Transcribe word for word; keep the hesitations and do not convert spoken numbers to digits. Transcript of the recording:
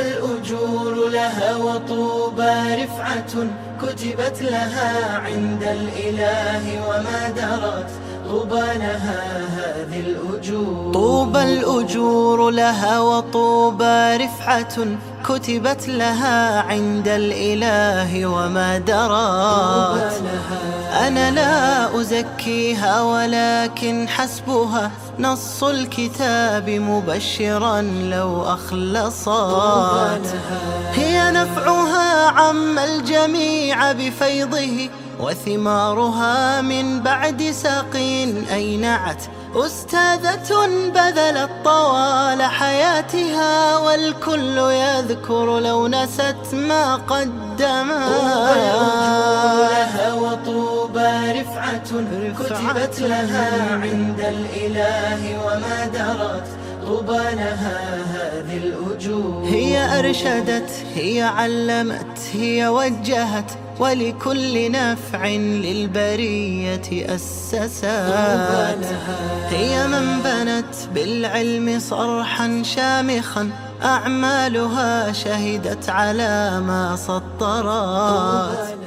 الأجور لها وطوبى رفعة كتبت لها عند الإله وما درت طوبى لها هذه الأجور. طوبى الأجور لها وطوبى رفعة كتبت لها عند الإله وما درت. أنا لا أزكيها ولكن حسبها نص الكتاب مبشرا لو أخلصت. هي نفعها عم الجميع بفيضه وثمارها من بعد ساقين أينعت. أستاذة بذلت طوال حياتها والكل يذكر لو نست ما قدمت. لها وطوبى رفعة كتبت لها عند الإله وما درت طوبى لها هذه الأجور. هي أرشدت، هي علمت، هي وجهت، ولكل نفع للبرية أسست. هي من بنت بالعلم صرحا شامخا أعمالها شهدت على ما سطرت.